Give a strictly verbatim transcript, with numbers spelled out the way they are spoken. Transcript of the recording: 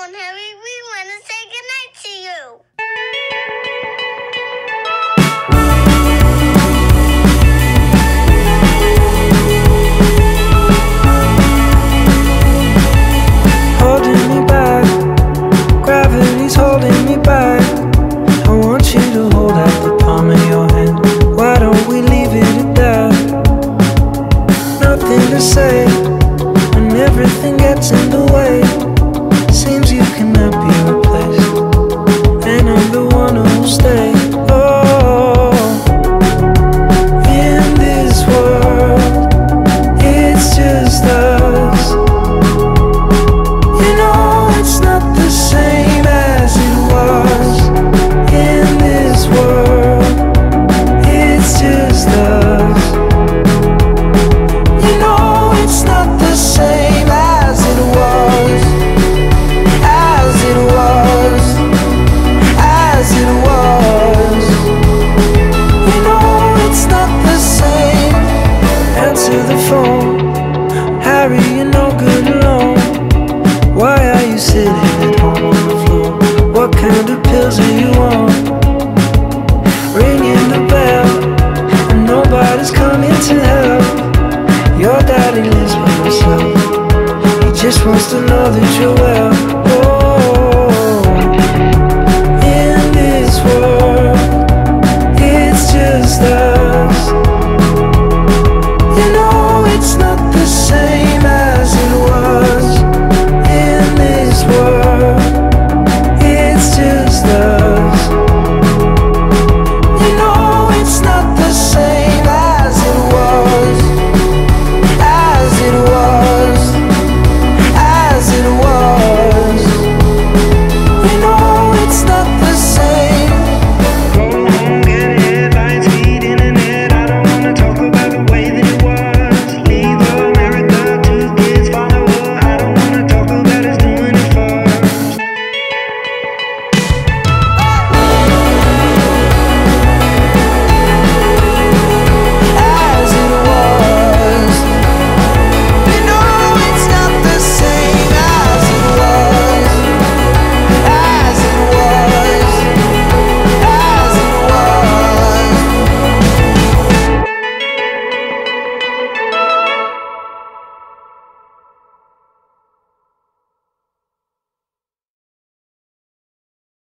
phone, Harry. We want to say goodnight to you. Holding me back, gravity's holding me back. I want you to hold out the palm of your hand. Why don't we leave it at that? Nothing to say when everything gets in the way. Seems you cannot be replaced, and I'm the one who'll stay. Oh, in this world, it's just us. You know it's not the same as it was. In this world, it's just us. You know it's not the same as it was. As it was. As it was. You know it's not the same. Answer the phone, Harry, you're no good alone. Why are you sitting at home on the floor? What kind of pills are you on? Ringing the bell, and nobody's coming to help. Your daddy lives by himself. He just wants to know that you're well.